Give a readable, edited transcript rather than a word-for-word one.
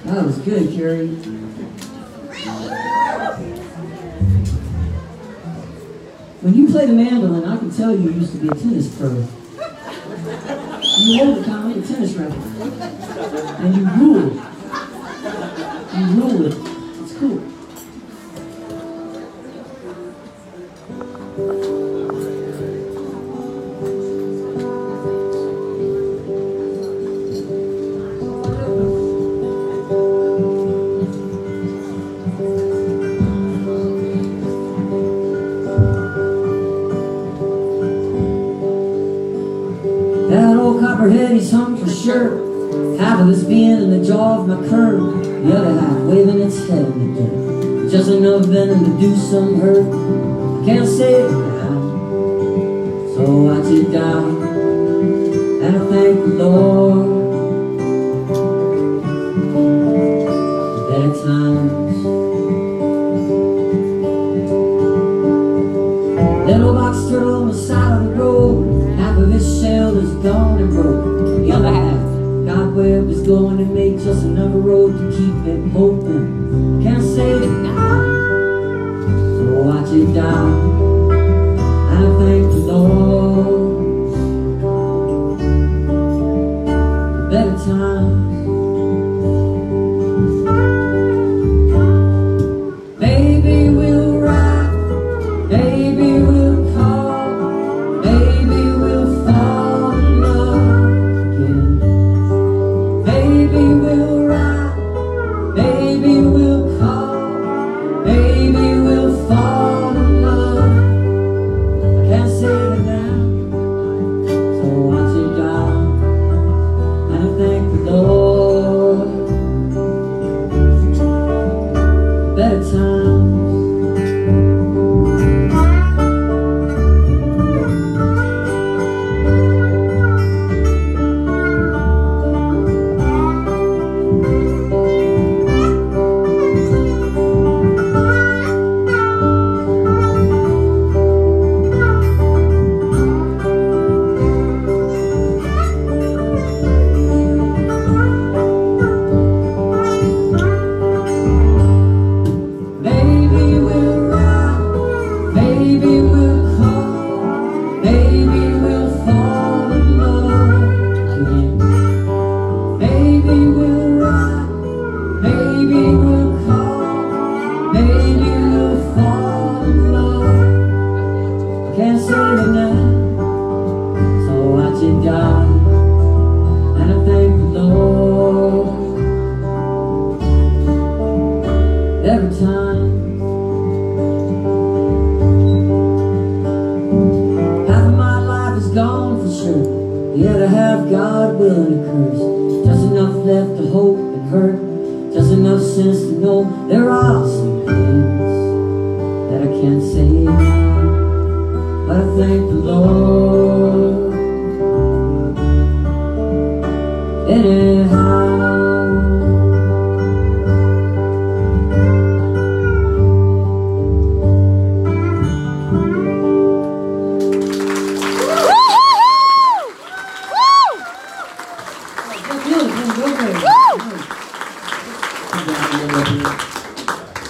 That was good, Carrie. When you play the mandolin, I can tell you used to be a tennis pro. You hold it kind of like a tennis racket. And you rule. You rule it. It's cool. That old copperhead, he's hung for sure. Half of it's being in the jaw of my curve, the other half waving its head in the dirt. Just enough venom to do some hurt. I can't say it now, so watch it die. And I thank the Lord for better times. That old box turtle on the side of the road, half of his shell is gone and broke. The other half, God Webb is going to make just another road to keep it hoping. I can't save it now, so watch it die. And I thank the Lord for better times. Maybe we'll ride, maybe we'll call, maybe we'll fall in love again. Maybe we'll ride, maybe we'll call, maybe we'll fall in love. I can't say it now, so watch it die. And I thank the Lord for better times. Can't say it now, so watch it die. And I thank the Lord every time. Half of my life is gone for sure, the other half God willing to curse. Just enough left to hope and hurt, just enough sense to know there are some things that I can't say now. But I thank the Lord. It is